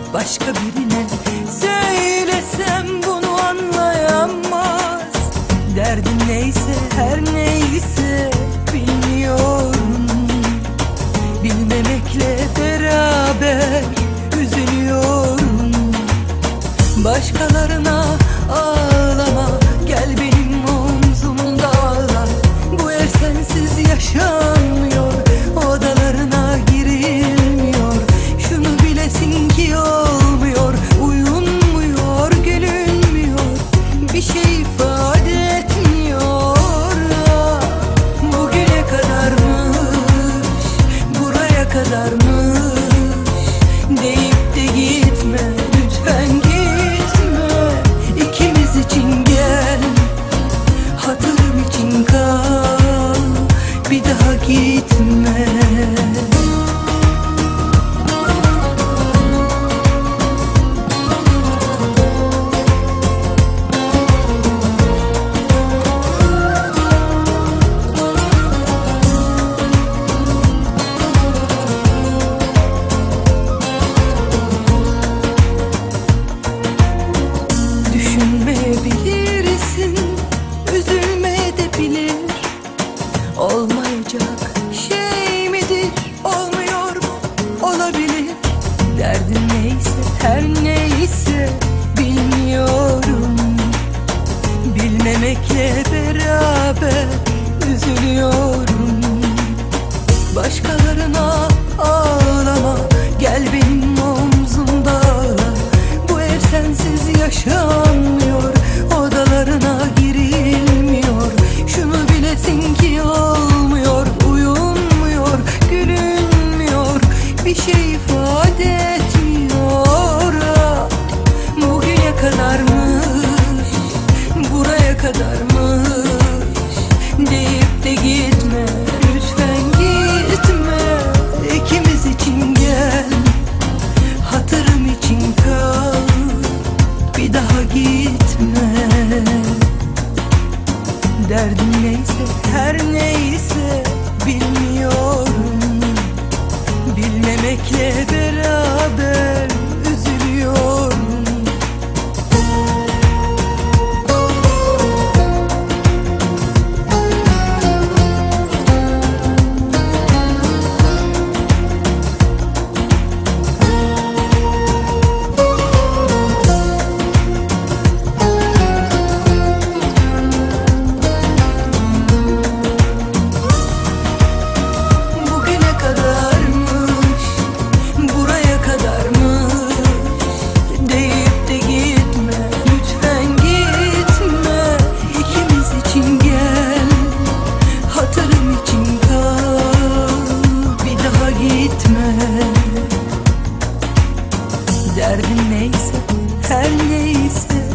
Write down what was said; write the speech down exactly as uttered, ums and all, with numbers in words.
başka birine. Söylesem bunu anlayamaz. Derdin neyse her neyse bilmiyorum. Bilmemekle beraber üzülüyorum. Başkalarına ağlama, gel benim omzumda ağla. Bu ev sensiz yaşanmıyor, odalarına girilmiyor. Şunu bilesin ki olmuyor, uyunmuyor, gülünmüyor. Bir şey ifade etmiyor. Bugüne kadarmış, buraya kadarmış deyip de gitme, lütfen gitme. İkimiz için gel, hatırım için kal, bir daha gitme. Düşünmeyebilirsin, üzülmeyebilir. Olmayacak şey midir, olmuyor mu? Olabilir. Derdin neyse her neyse bilmiyorum. Bilmemekle beraber üzülüyorum. Başkalarına ağlama, gel benim omzumda ağla. Bu ev sensiz yaşanmıyor, odalarına girilmiyor. Şunu bilesin ki olmuyor, uyunmuyor, gülünmüyor. Bir şey ifade etmiyor. Bugüne kadarmış, buraya kadarmış deyip de gitme, lütfen gitme. İkimiz için gel, hatırım için kal, bir daha gitme. Derdin neyse her neyse bilmiyorum. Bilmemekle beraber üzülüyorum. Derdin neyse her neyse